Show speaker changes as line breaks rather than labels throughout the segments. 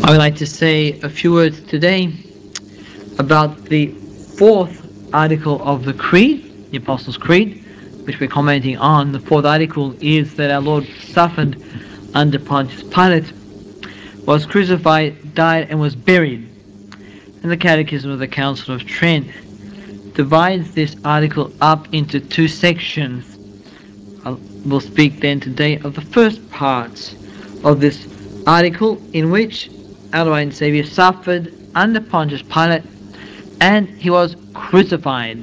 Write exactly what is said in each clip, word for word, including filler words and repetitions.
I would like to say a few words today about the fourth article of the Creed, the Apostles' Creed, which we're commenting on. The fourth article is that our Lord suffered under Pontius Pilate, was crucified, died, and was buried. And the Catechism of the Council of Trent divides this article up into two sections. We'll speak then today of the first part of this article, in which our Lord and Saviour suffered under Pontius Pilate and he was crucified.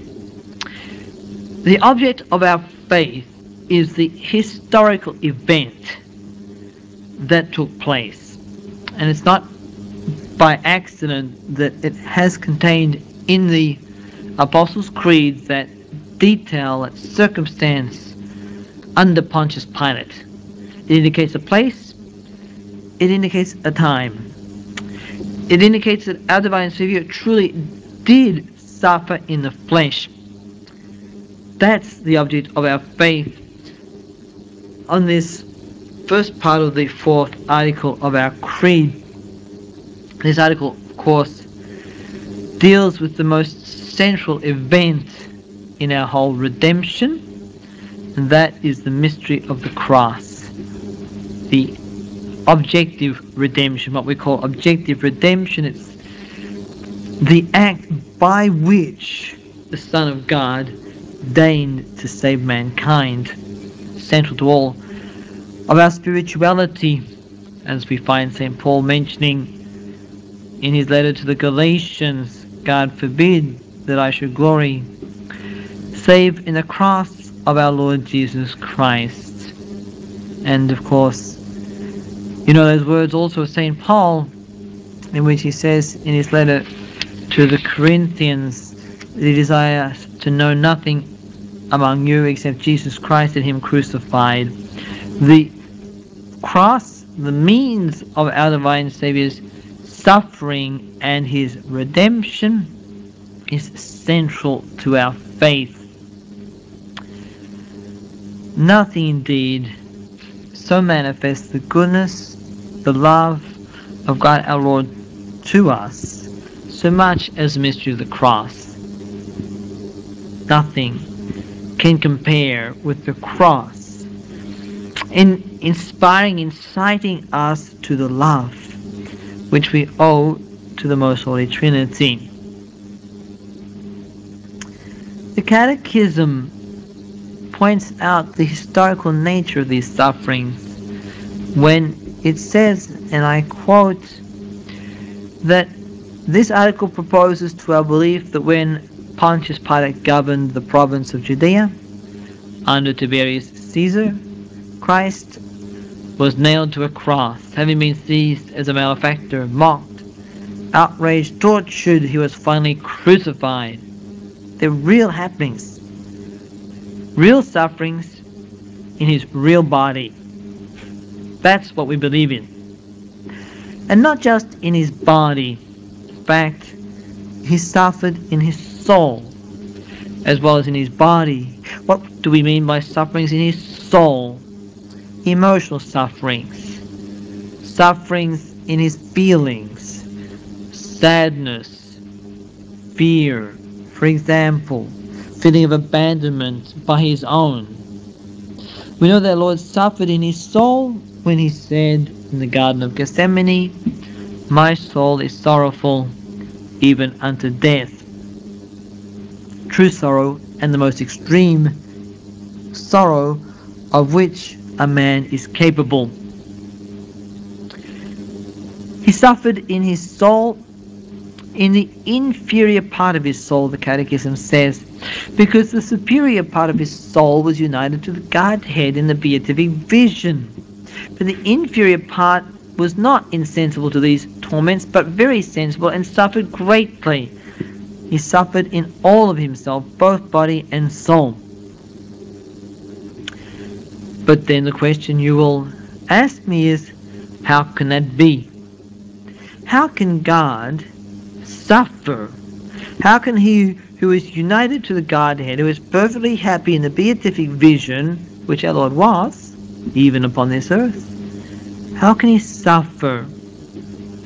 The object of our faith is the historical event that took place, and it's not by accident that it has contained in the Apostles' Creed that detail, that circumstance under Pontius Pilate. It indicates a place, it indicates a time. It indicates that our divine Saviour truly did suffer in the flesh. That's the object of our faith on this first part of the fourth article of our creed. This article, of course, deals with the most central event in our whole redemption, and that is the mystery of the cross. The objective redemption, what we call objective redemption. It's the act by which the Son of God deigned to save mankind, central to all of our spirituality, as we find Saint Paul mentioning in his letter to the Galatians, God forbid that I should glory save in the cross of our Lord Jesus Christ. And of course, you know those words also of Saint Paul, in which he says in his letter to the Corinthians that he desires to know nothing among you except Jesus Christ and Him crucified. The cross, the means of our divine Saviour's suffering and His redemption, is central to our faith. Nothing indeed so manifests the goodness, the love of God our Lord to us, so much as the mystery of the cross. Nothing can compare with the cross in inspiring, inciting us to the love which we owe to the Most Holy Trinity. The Catechism points out the historical nature of these sufferings when it says, and I quote, that this article proposes to our belief that when Pontius Pilate governed the province of Judea under Tiberius Caesar, Christ was nailed to a cross, having been seized as a malefactor, mocked, outraged, tortured, he was finally crucified. They're real happenings, real sufferings in his real body. That's what we believe in. And not just in his body. In fact, he suffered in his soul as well as in his body. What do we mean by sufferings in his soul? Emotional sufferings, sufferings in his feelings, sadness, fear, for example, feeling of abandonment by his own. We know that the Lord suffered in his soul when he said in the Garden of Gethsemane, my soul is sorrowful even unto death. True sorrow, and the most extreme sorrow of which a man is capable. He suffered in his soul, in the inferior part of his soul, the Catechism says, because the superior part of his soul was united to the Godhead in the beatific vision. But the inferior part was not insensible to these torments, but very sensible, and suffered greatly. He suffered in all of himself, both body and soul. But then the question you will ask me is, how can that be? How can God suffer? How can he who is united to the Godhead, who is perfectly happy in the beatific vision, which our Lord was, even upon this earth, how can he suffer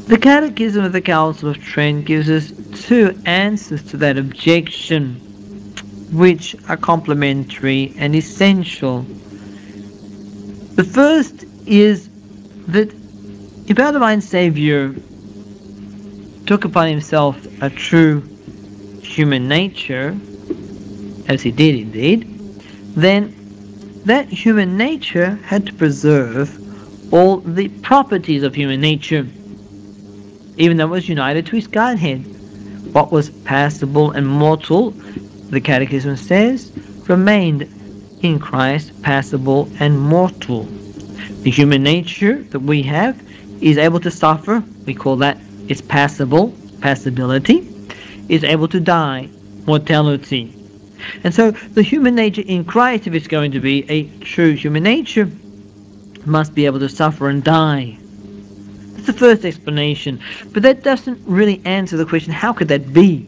The Catechism of the Council of Trent gives us two answers to that objection, which are complementary and essential. The first is that if our divine Saviour took upon himself a true human nature, as he did indeed, then that human nature had to preserve all the properties of human nature, even though it was united to his Godhead. What was passible and mortal, the Catechism says, remained in Christ passible and mortal. The human nature that we have is able to suffer. We call that its passible, passibility. Is able to die, mortality. And so the human nature in Christ, if it's going to be a true human nature, must be able to suffer and die. That's the first explanation. But that doesn't really answer the question, how could that be?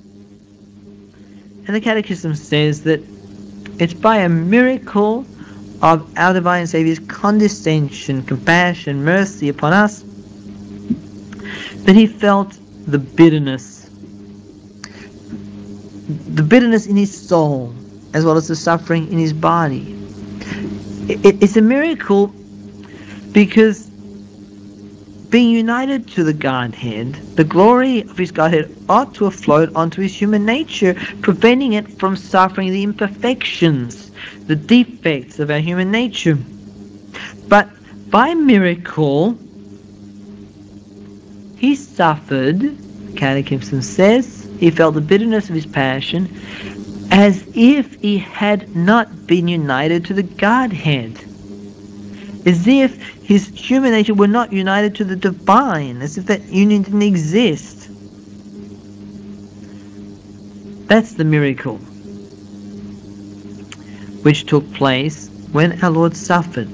And the Catechism says that it's by a miracle of our divine Saviour's condescension, compassion, mercy upon us that he felt the bitterness, the bitterness in his soul, as well as the suffering in his body. It, it's a miracle because being united to the Godhead, the glory of his Godhead ought to have flowed onto his human nature, preventing it from suffering the imperfections, the defects of our human nature. But by miracle, he suffered, the Catechism says, he felt the bitterness of his passion, as if he had not been united to the Godhead. As if his human nature were not united to the divine, as if that union didn't exist. That's the miracle which took place when our Lord suffered.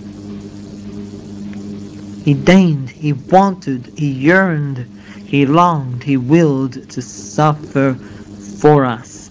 He deigned, he wanted, he yearned, he longed, he willed to suffer for us.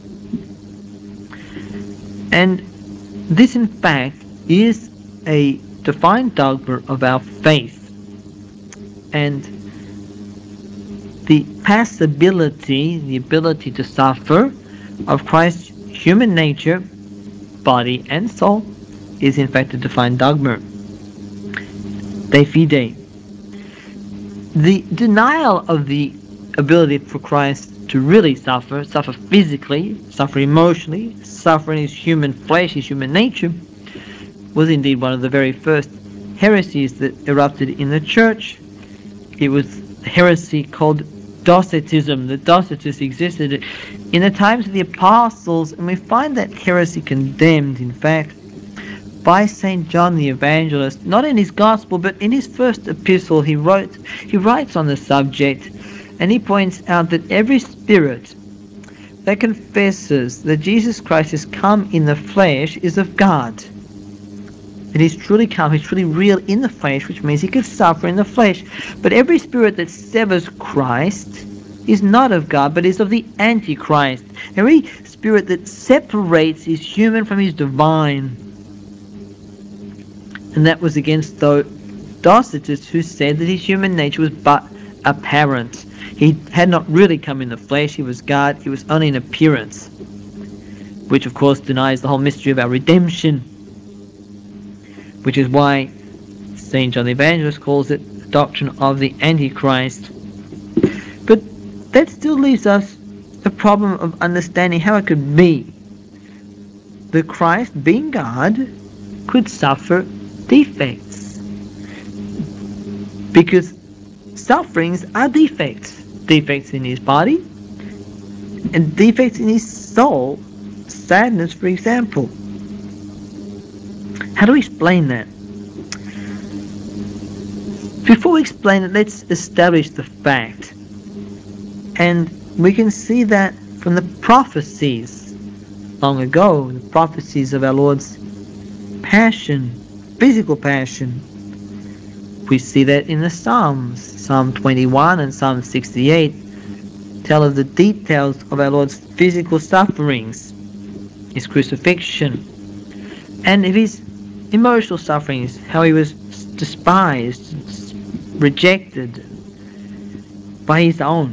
And this, in fact, is a defined dogma of our faith. And the passibility, the ability to suffer of Christ's human nature, body and soul, is in fact a defined dogma. De fide. The denial of the ability for Christ to really suffer, suffer physically, suffer emotionally, suffer in his human flesh, his human nature, was indeed one of the very first heresies that erupted in the church. It was a heresy called Docetism. The Docetists existed in the times of the apostles, and we find that heresy condemned, in fact, by Saint John the Evangelist, not in his gospel, but in his first epistle. He wrote, he writes on the subject, and he points out that every spirit that confesses that Jesus Christ has come in the flesh is of God. That he's truly come, he's truly real in the flesh, which means he could suffer in the flesh. But every spirit that severs Christ is not of God, but is of the Antichrist. Every spirit that separates his human from his divine. And that was against the Docetists, who said that his human nature was but apparent. He had not really come in the flesh, he was God, he was only an appearance. Which of course denies the whole mystery of our redemption. Which is why Saint John the Evangelist calls it the doctrine of the Antichrist. But that still leaves us the problem of understanding how it could be that Christ, being God, could suffer defects. Because sufferings are defects. Defects in his body and defects in his soul. Sadness, for example. How do we explain that? Before we explain it, let's establish the fact. And we can see that from the prophecies long ago, the prophecies of our Lord's passion, physical passion. We see that in the Psalms. Psalm twenty-one and Psalm sixty-eight tell of the details of our Lord's physical sufferings, his crucifixion, and of his emotional sufferings, how he was despised, rejected, by his own.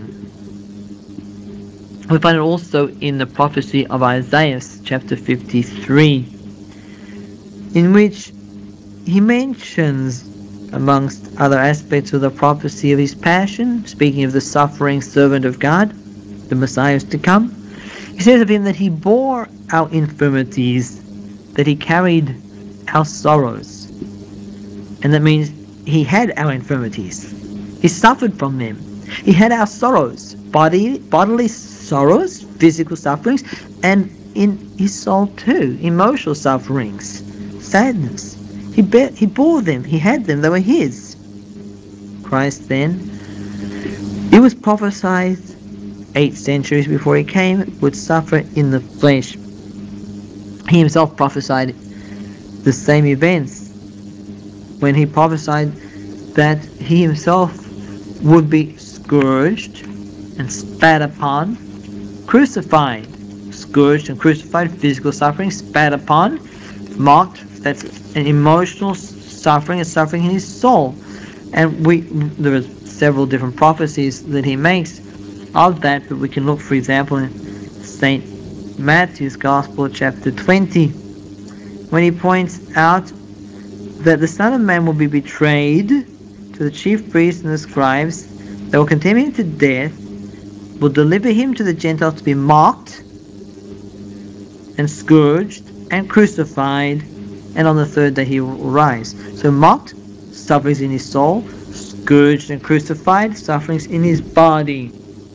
We find it also in the prophecy of Isaiah, chapter fifty-three, in which he mentions, amongst other aspects of the prophecy of his passion, speaking of the suffering servant of God, the Messiah is to come, he says of him that he bore our infirmities, that he carried our sorrows. And that means he had our infirmities. He suffered from them. He had our sorrows, body, bodily sorrows, physical sufferings, and in his soul too, emotional sufferings, sadness. He, be, he bore them. He had them. They were his. Christ then, it was prophesied eight centuries before he came, would suffer in the flesh. He himself prophesied the same events when he prophesied that he himself would be scourged and spat upon, crucified, scourged and crucified, physical suffering, spat upon, mocked. That's an emotional suffering, a suffering in his soul. And we there are several different prophecies that he makes of that, but we can look, for example, in Saint Matthew's Gospel, chapter twenty, when he points out that the Son of Man will be betrayed to the chief priests and the scribes. They will condemn him to death, will deliver him to the Gentiles to be mocked and scourged and crucified, and on the third day he will rise. So mocked, sufferings in his soul; scourged and crucified, sufferings in his body.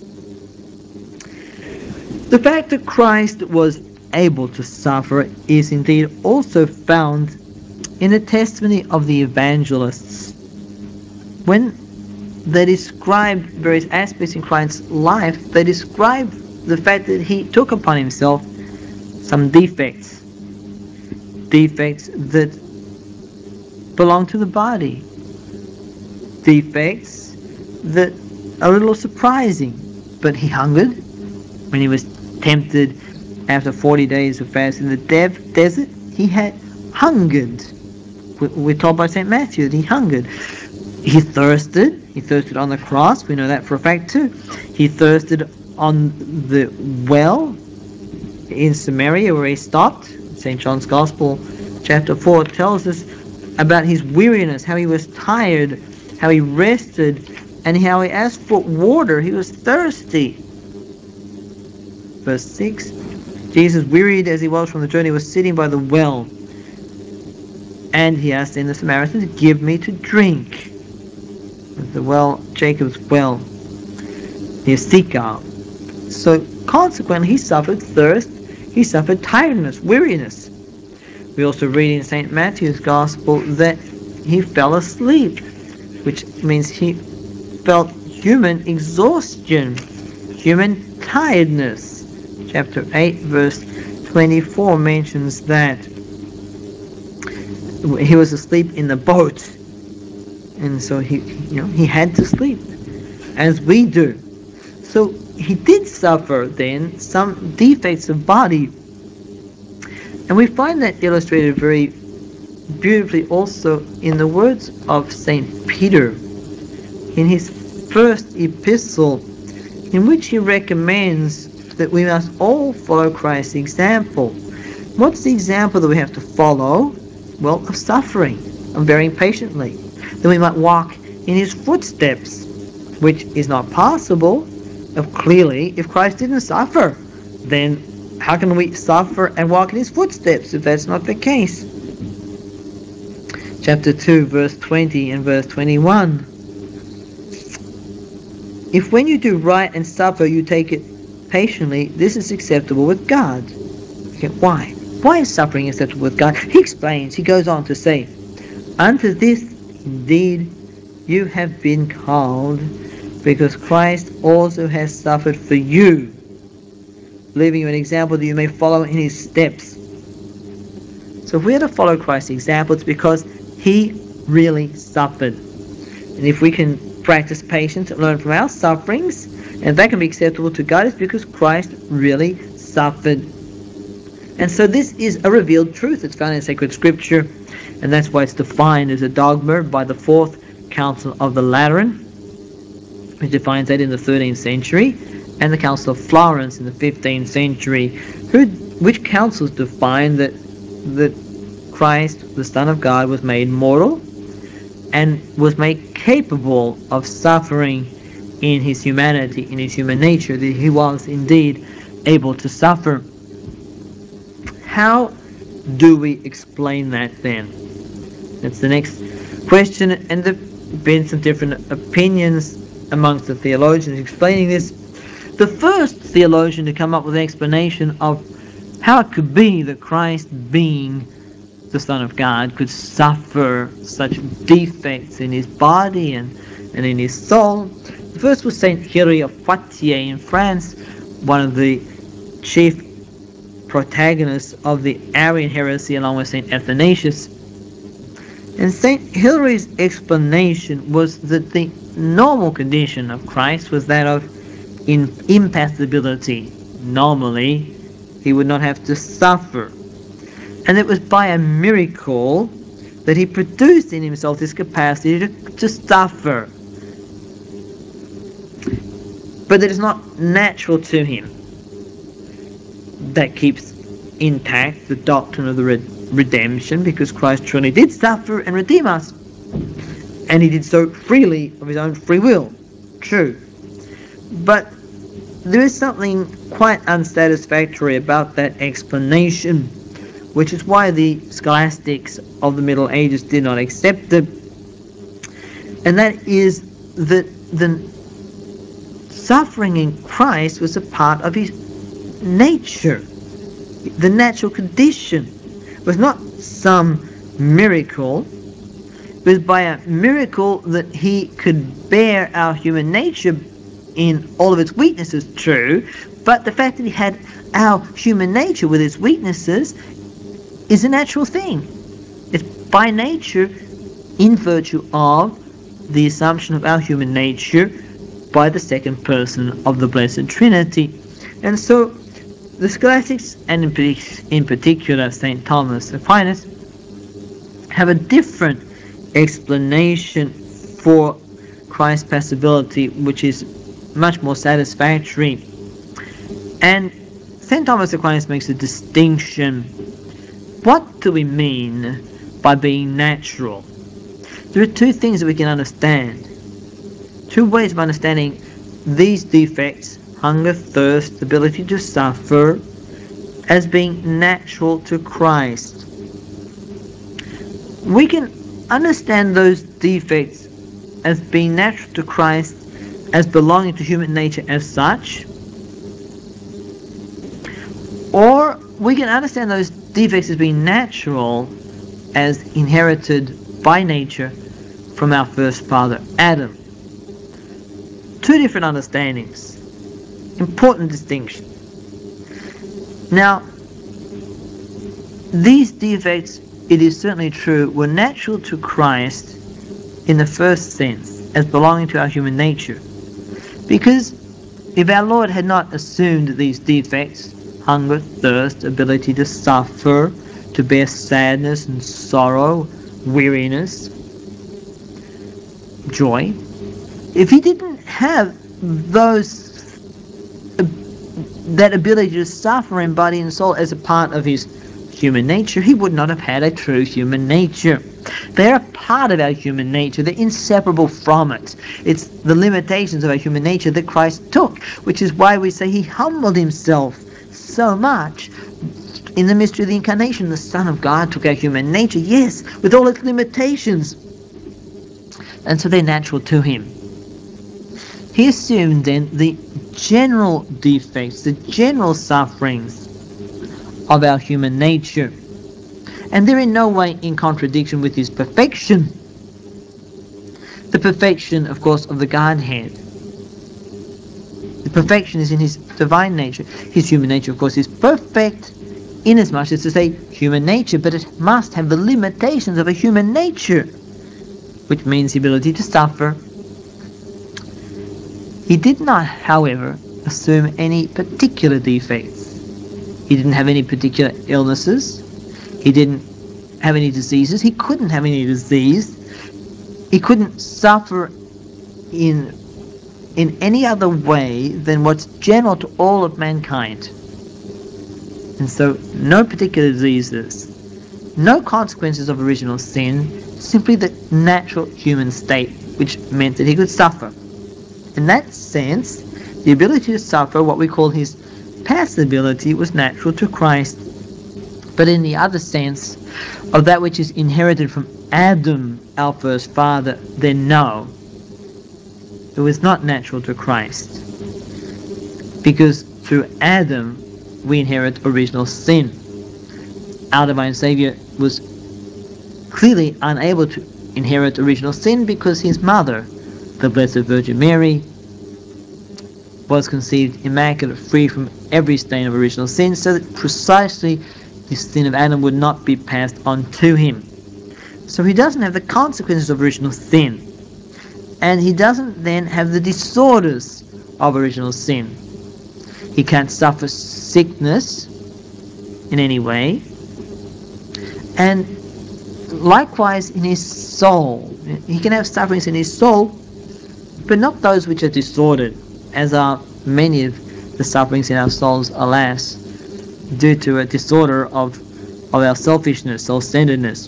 The fact that Christ was able to suffer is indeed also found in the testimony of the evangelists. When they describe various aspects in Christ's life, they describe the fact that he took upon himself some defects, defects that belong to the body, defects that are a little surprising. But he hungered when he was tempted after forty days of fasting in the dev- desert. He had hungered. We're told by Saint Matthew that he hungered. He thirsted. He thirsted on the cross. We know that for a fact too. He thirsted on the well in Samaria where he stopped. Saint John's Gospel, chapter four, tells us about his weariness, how he was tired, how he rested, and how he asked for water. He was thirsty. Verse six, Jesus, wearied as he was from the journey, was sitting by the well, and he asked in the Samaritan to give me to drink. The well, Jacob's well, near Sychar. So consequently, he suffered thirst, he suffered tiredness, weariness. We also read in Saint Matthew's Gospel that he fell asleep, which means he felt human exhaustion, human tiredness. Chapter eight, verse twenty-four mentions that he was asleep in the boat, and so he, you know, he had to sleep, as we do. So he did suffer then some defects of body, and we find that illustrated very beautifully also in the words of Saint Peter in his first epistle, in which he recommends that we must all follow Christ's example. What's the example that we have to follow? Well, of suffering, of bearing patiently, that we might walk in his footsteps, which is not possible. If clearly, if Christ didn't suffer, then how can we suffer and walk in his footsteps if that's not the case? Chapter two, verse twenty and verse twenty-one. If when you do right and suffer, you take it patiently, this is acceptable with God. Okay, why? Why is suffering acceptable with God? He explains, he goes on to say, unto this indeed you have been called, because Christ also has suffered for you, leaving you an example that you may follow in his steps. So if we are to follow Christ's example, it's because he really suffered. And if we can practice patience and learn from our sufferings, and that can be acceptable to God, it's because Christ really suffered. And so this is a revealed truth. It's found in sacred scripture, and that's why it's defined as a dogma by the Fourth Council of the Lateran. which defines that in the thirteenth century, and the Council of Florence in the fifteenth century, who, which councils define that that Christ, the Son of God, was made mortal and was made capable of suffering in his humanity, in his human nature, that he was indeed able to suffer. How do we explain that then? That's the next question, and there have been some different opinions amongst the theologians explaining this. The first theologian to come up with an explanation of how it could be that Christ, being the Son of God, could suffer such defects in his body and, and in his soul. The first was Saint Hilary of Poitiers in France, one of the chief protagonists of the Arian heresy, along with Saint Athanasius. And Saint Hilary's explanation was that the normal condition of Christ was that of in impassibility. Normally, he would not have to suffer. And it was by a miracle that he produced in himself this capacity to, to suffer. But it is not natural to him. That keeps intact the doctrine of the red redemption, because Christ truly did suffer and redeem us, and he did so freely of his own free will. True. But there is something quite unsatisfactory about that explanation, which is why the scholastics of the Middle Ages did not accept it, and that is that the suffering in Christ was a part of his nature, the natural condition. It was not some miracle. It was by a miracle that he could bear our human nature in all of its weaknesses, true, but the fact that he had our human nature with its weaknesses is a natural thing. It's by nature, in virtue of the assumption of our human nature by the second person of the Blessed Trinity. And so the scholastics, and in particular Saint Thomas Aquinas, have a different explanation for Christ's passibility, which is much more satisfactory. And Saint Thomas Aquinas makes a distinction. What do we mean by being natural? There are two things that we can understand. Two ways of understanding these defects: hunger, thirst, ability to suffer, as being natural to Christ. We can understand those defects as being natural to Christ, as belonging to human nature as such, or we can understand those defects as being natural, as inherited by nature from our first father, Adam. Two different understandings. Important distinction. Now, these defects, it is certainly true, were natural to Christ in the first sense, as belonging to our human nature. Because if our Lord had not assumed these defects, hunger, thirst, ability to suffer, to bear sadness and sorrow, weariness, joy, if he didn't have those that ability to suffer in body and soul as a part of his human nature, he would not have had a true human nature. They're a part of our human nature. They're inseparable from it. It's the limitations of our human nature that Christ took, which is why we say he humbled himself so much. In the mystery of the Incarnation, the Son of God took our human nature, yes, with all its limitations. And so they're natural to him. He assumed then the general defects, the general sufferings of our human nature. And they're in no way in contradiction with his perfection. The perfection, of course, of the Godhead. The perfection is in his divine nature. His human nature, of course, is perfect, inasmuch as to say human nature, but it must have the limitations of a human nature, which means the ability to suffer. He did not, however, assume any particular defects. He didn't have any particular illnesses. He didn't have any diseases. He couldn't have any disease. He couldn't suffer in in any other way than what's general to all of mankind. And so, no particular diseases, no consequences of original sin, simply the natural human state, which meant that he could suffer. In that sense, the ability to suffer, what we call his passibility, was natural to Christ. But in the other sense, of that which is inherited from Adam, our first father, then no, it was not natural to Christ. Because through Adam, we inherit original sin. Our divine Saviour was clearly unable to inherit original sin because his mother, the Blessed Virgin Mary, was conceived immaculate, free from every stain of original sin, so that precisely the sin of Adam would not be passed on to him. So he doesn't have the consequences of original sin, and he doesn't then have the disorders of original sin. He can't suffer sickness in any way, and likewise in his soul. He can have sufferings in his soul, but not those which are disordered, as are many of the sufferings in our souls, alas, due to a disorder of, of our selfishness, self-centeredness.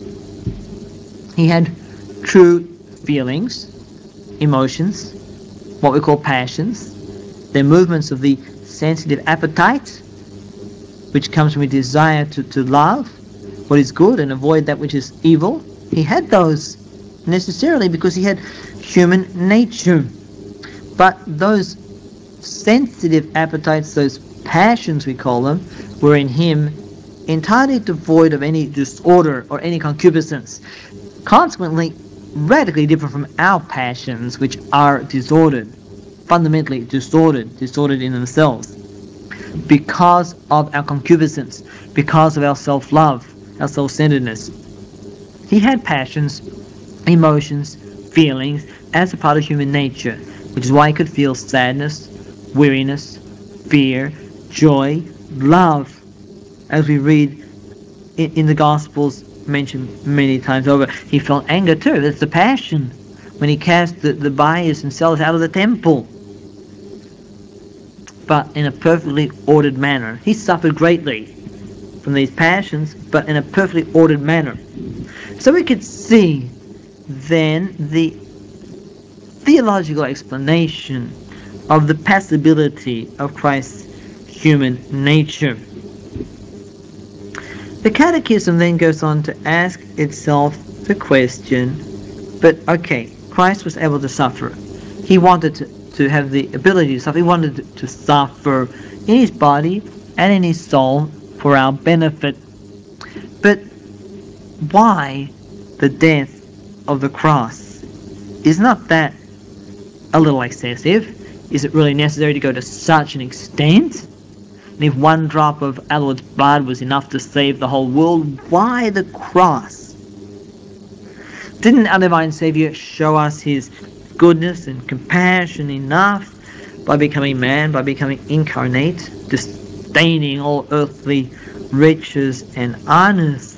He had true feelings, emotions, what we call passions. They're movements of the sensitive appetite, which comes from a desire to, to love what is good and avoid that which is evil. He had those necessarily because he had human nature. But those sensitive appetites, those passions we call them, were in him entirely devoid of any disorder or any concupiscence. Consequently, radically different from our passions, which are disordered, fundamentally distorted, distorted in themselves, because of our concupiscence, because of our self-love, our self-centeredness. He had passions, emotions, feelings as a part of human nature, which is why he could feel sadness, weariness, fear, joy, love, as we read in, in the Gospels mentioned many times over. He felt anger too. That's the passion, when he cast the, the buyers and sellers out of the temple, but in a perfectly ordered manner. He suffered greatly from these passions, but in a perfectly ordered manner. So we could see then the theological explanation of the passibility of Christ's human nature. The Catechism then goes on to ask itself the question, but okay, Christ was able to suffer. He wanted to, to have the ability to suffer. He wanted to, to suffer in his body and in his soul for our benefit. But why the death of the cross? Is not that a little excessive? Is it really necessary to go to such an extent? And if one drop of our Lord's blood was enough to save the whole world, why the cross? Didn't our divine Saviour show us his goodness and compassion enough by becoming man, by becoming incarnate, disdaining all earthly riches and honors?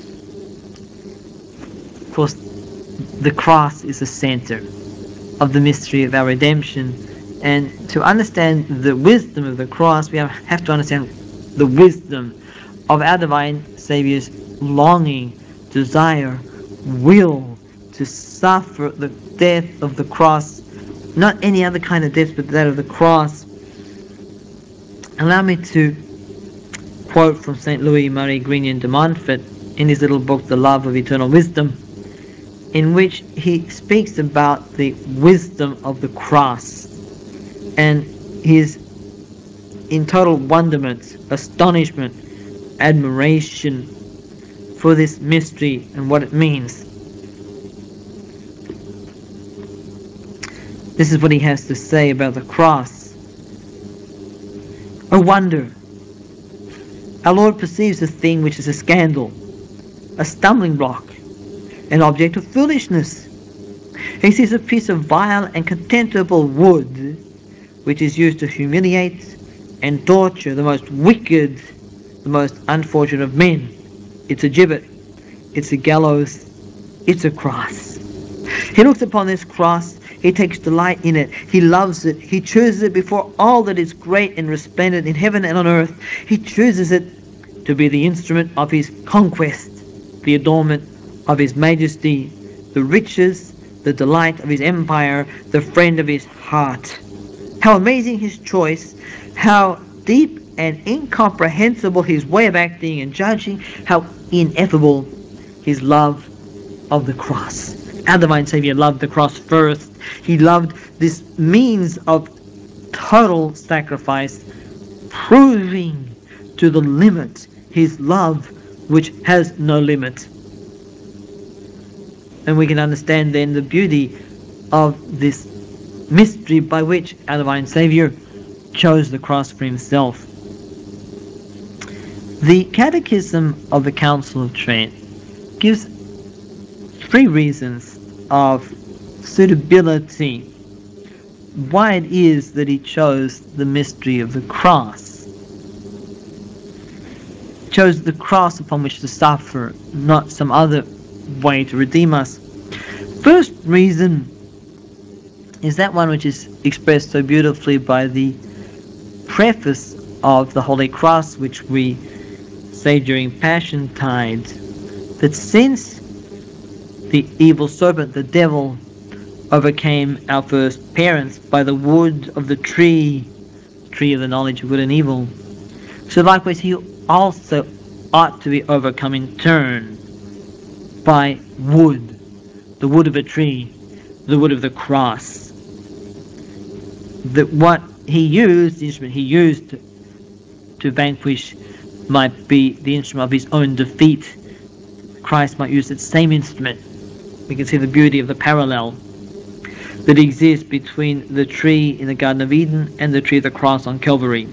Of course, the cross is the center of the mystery of our redemption. And to understand the wisdom of the cross, we have to understand the wisdom of our divine Saviour's longing, desire, will to suffer the death of the cross, not any other kind of death, but that of the cross. Allow me to quote from Saint Louis Marie Grignon de Montfort in his little book, The Love of Eternal Wisdom, in which he speaks about the wisdom of the cross and his in total wonderment, astonishment, admiration for this mystery and what it means. This is what he has to say about the cross. A wonder. Our Lord perceives a thing which is a scandal, a stumbling block, an object of foolishness. He sees a piece of vile and contemptible wood which is used to humiliate and torture the most wicked, the most unfortunate of men. It's a gibbet, it's a gallows, it's a cross. He looks upon this cross He takes delight in it. He loves it. He chooses it before all that is great and resplendent in heaven and on earth. He chooses it to be the instrument of his conquest, the adornment of his majesty, the riches, the delight of his empire, the friend of his heart. How amazing his choice, how deep and incomprehensible his way of acting and judging, how ineffable his love of the cross. Our divine Saviour loved the cross first. He loved this means of total sacrifice, proving to the limit his love, which has no limit. And we can understand then the beauty of this mystery by which our divine Saviour chose the cross for himself. The Catechism of the Council of Trent gives three reasons of suitability why it is that he chose the mystery of the cross. He chose the cross upon which to suffer, not some other way to redeem us. First reason is that one which is expressed so beautifully by the preface of the Holy Cross, which we say during Passion Tide, that since the evil serpent, the devil, overcame our first parents by the wood of the tree, tree of the knowledge of good and evil, so likewise he also ought to be overcome in turn by wood, the wood of a tree, the wood of the cross. That what he used, the instrument he used to, to vanquish, might be the instrument of his own defeat. Christ might use that same instrument. We can see the beauty of the parallel that exists between the tree in the Garden of Eden and the tree of the cross on Calvary.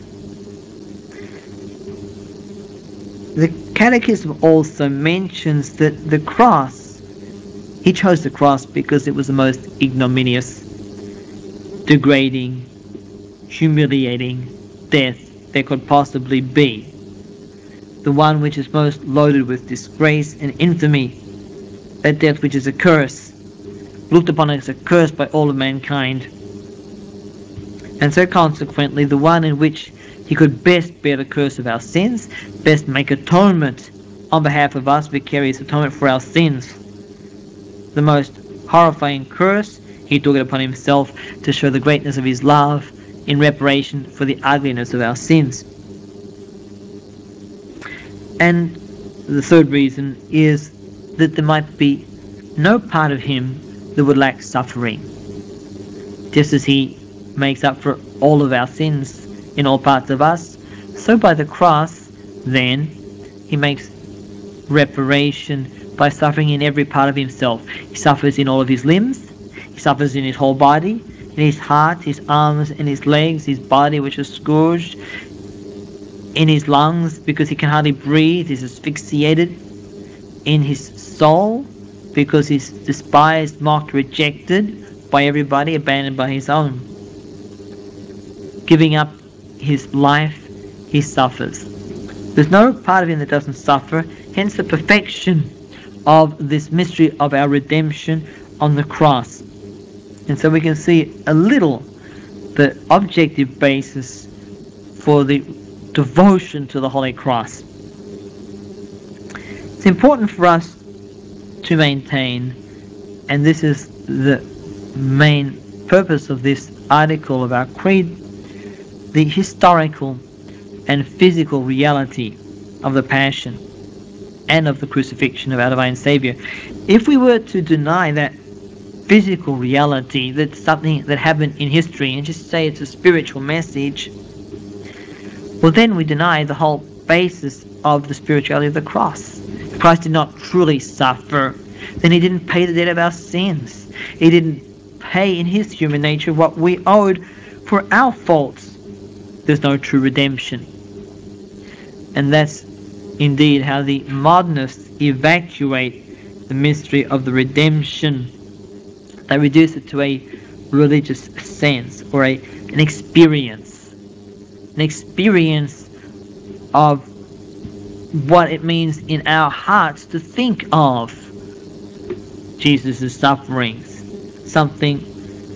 The Catechism also mentions that the cross, he chose the cross because it was the most ignominious, degrading, humiliating death there could possibly be. The one which is most loaded with disgrace and infamy, that death which is a curse, looked upon as a curse by all of mankind. And so consequently, the one in which he could best bear the curse of our sins, best make atonement on behalf of us, vicarious atonement for our sins. The most horrifying curse, he took it upon himself to show the greatness of his love in reparation for the ugliness of our sins. And the third reason is that there might be no part of him that would lack suffering. Just as he makes up for all of our sins in all parts of us, so by the cross, then, he makes reparation by suffering in every part of himself. He suffers in all of his limbs, he suffers in his whole body, in his heart, his arms, and his legs, his body which is scourged, in his lungs because he can hardly breathe, he's asphyxiated, in his soul because he's despised, mocked, rejected by everybody, abandoned by his own. Giving up his life, he suffers. There's no part of him that doesn't suffer, hence the perfection of this mystery of our redemption on the cross. And so we can see a little the objective basis for the devotion to the Holy Cross. It's important for us to maintain, and this is the main purpose of this article of our creed, the historical and physical reality of the Passion and of the crucifixion of our divine Saviour. If we were to deny that physical reality, that's something that happened in history, and just say it's a spiritual message, well then we deny the whole basis of the spirituality of the cross. If Christ did not truly suffer, then he didn't pay the debt of our sins. He didn't pay in his human nature what we owed for our faults. There's no true redemption. And that's indeed how the modernists evacuate the mystery of the redemption. They reduce it to a religious sense, or a, an experience. An experience of what it means in our hearts to think of Jesus' sufferings. Something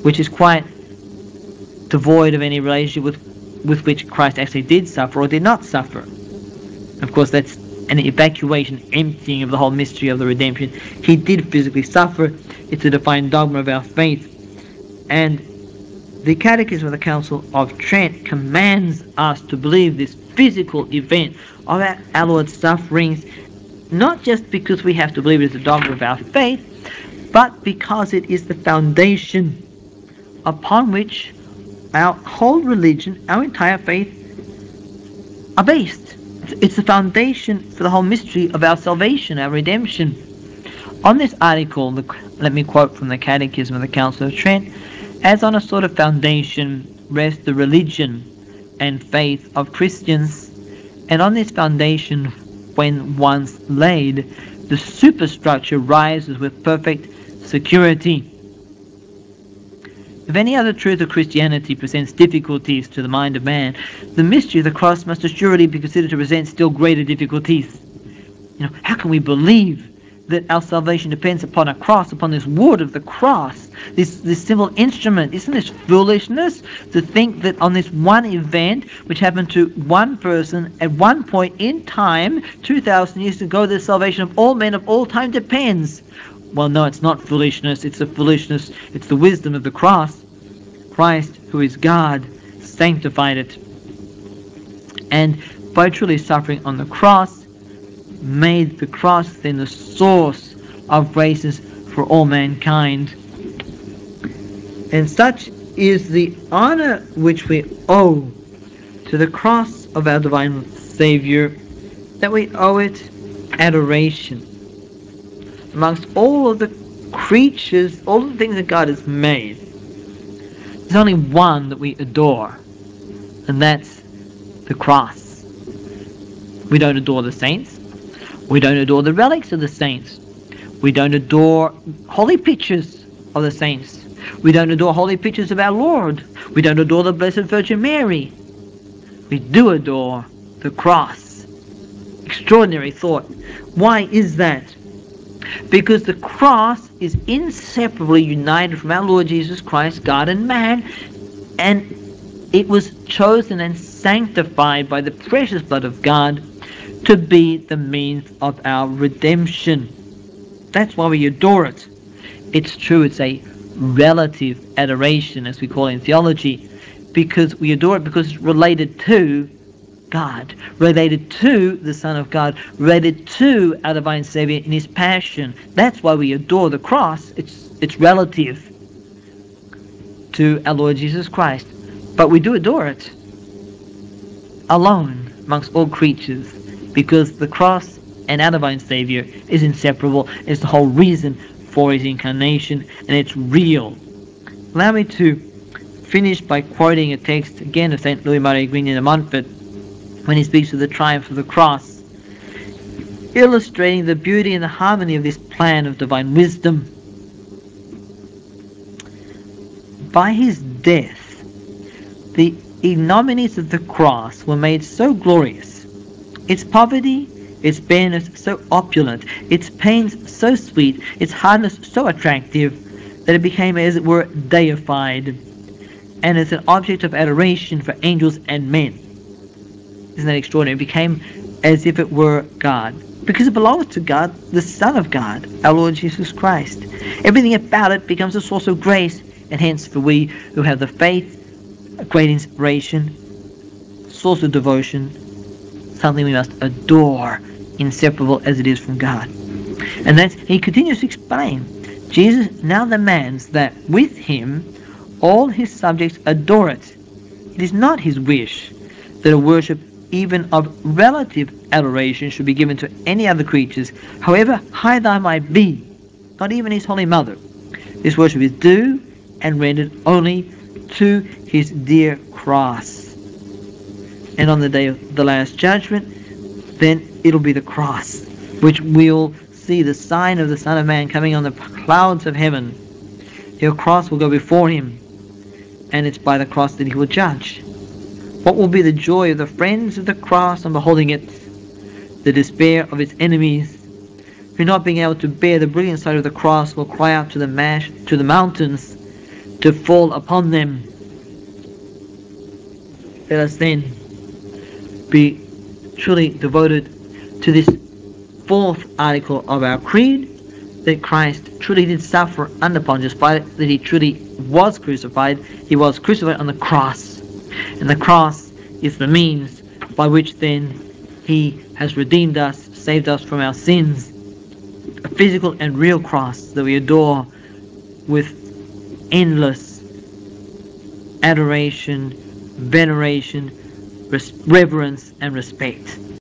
which is quite devoid of any relationship with, with which Christ actually did suffer or did not suffer. Of course, that's an evacuation, emptying of the whole mystery of the redemption. He did physically suffer. It's a defined dogma of our faith. And the Catechism of the Council of Trent commands us to believe this physical event of our, our Lord's sufferings, not just because we have to believe it is a dogma of our faith, but because it is the foundation upon which our whole religion, our entire faith, are based. It's the foundation for the whole mystery of our salvation, our redemption. On this article, let me quote from the Catechism of the Council of Trent, as on a sort of foundation rests the religion and faith of Christians, and on this foundation, when once laid, the superstructure rises with perfect security. If any other truth of Christianity presents difficulties to the mind of man, the mystery of the cross must assuredly be considered to present still greater difficulties. You know, how can we believe that our salvation depends upon a cross, upon this wood of the cross, this this simple instrument? Isn't this foolishness to think that on this one event, which happened to one person at one point in time, two thousand years ago, the salvation of all men of all time depends? Well, no, it's not foolishness. It's the foolishness. It's the wisdom of the cross. Christ, who is God, sanctified it. And by truly suffering on the cross, made the cross then the source of graces for all mankind. And such is the honor which we owe to the cross of our divine Savior, that we owe it adoration. Amongst all of the creatures, all of the things that God has made, there's only one that we adore, and that's the cross. We don't adore the saints. We don't adore the relics of the saints. We don't adore holy pictures of the saints. We don't adore holy pictures of our Lord. We don't adore the Blessed Virgin Mary. We do adore the cross. Extraordinary thought. Why is that? Because the cross is inseparably united from our Lord Jesus Christ, God and man, and it was chosen and sanctified by the precious blood of God to be the means of our redemption. That's why we adore it. It's true, it's a relative adoration, as we call it in theology, because we adore it because it's related to God, related to the Son of God, related to our divine Savior in His passion. That's why we adore the cross. It's it's relative to our Lord Jesus Christ. But we do adore it alone amongst all creatures, because the cross and our divine Savior is inseparable. It's the whole reason for His incarnation, and it's real. Allow me to finish by quoting a text again of Saint Louis-Marie Grignion de Montfort, when he speaks of the triumph of the cross, illustrating the beauty and the harmony of this plan of divine wisdom. By His death, the ignominies of the cross were made so glorious, its poverty, its bareness so opulent, its pains so sweet, its hardness so attractive, that it became, as it were, deified, and as an object of adoration for angels and men. Isn't that extraordinary? It became as if it were God, because it belongs to God, the Son of God, our Lord Jesus Christ. Everything about it becomes a source of grace, and hence for we who have the faith, a great inspiration, source of devotion, something we must adore, inseparable as it is from God. And that's, he continues to explain, Jesus now demands that with Him all His subjects adore it. It is not His wish that a worship even of relative adoration should be given to any other creatures, however high they might be, not even His Holy Mother. This worship is due and rendered only to His dear cross. And on the day of the last judgment, then it'll be the cross, which we'll see the sign of the Son of Man coming on the clouds of heaven. Your cross will go before Him, and it's by the cross that He will judge. What will be the joy of the friends of the cross on beholding it? The despair of its enemies, who, not being able to bear the brilliant sight of the cross, will cry out to the mash, to the mountains, to fall upon them. Let us then be truly devoted to this fourth article of our creed, that Christ truly did suffer under Pontius Pilate, that he truly was crucified. He was crucified on the cross, and the cross is the means by which then he has redeemed us, saved us from our sins. A physical and real cross that we adore with endless adoration, veneration, reverence, and respect.